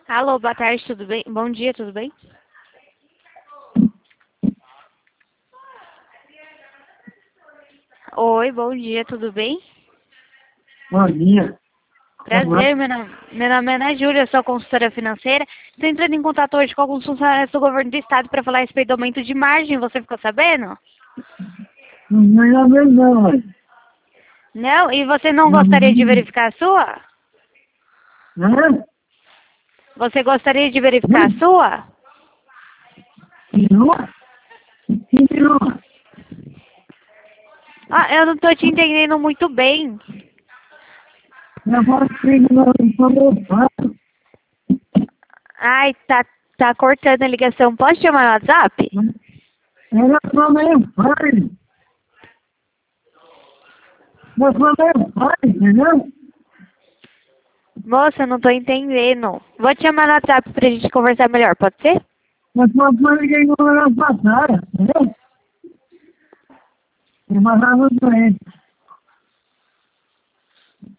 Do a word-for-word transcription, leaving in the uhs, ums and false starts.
Alô, boa tarde, tudo bem? Bom dia, tudo bem? Oi, bom dia, tudo bem? Bom dia. Prazer, meu nome, meu nome é Ana Júlia, sou consultora financeira. Estou entrando em contato hoje com alguns funcionários do governo do estado para falar a respeito do aumento de margem, você ficou sabendo? Não é mesmo, não, mãe. Não? E você não Não, gostaria de não. verificar a sua? Hã? Você gostaria de verificar a sua? Continua? Continua. Ah, eu não estou te entendendo muito bem. Eu vou terminar com meu pai. Ai, tá, tá cortando a ligação. Posso chamar no WhatsApp? Era para meu pai. Mas para meu pai, entendeu? Moça, eu não tô entendendo. Vou te chamar no WhatsApp pra gente conversar melhor, pode ser? Mas para pai ninguém não era passada, entendeu? E mas não doente.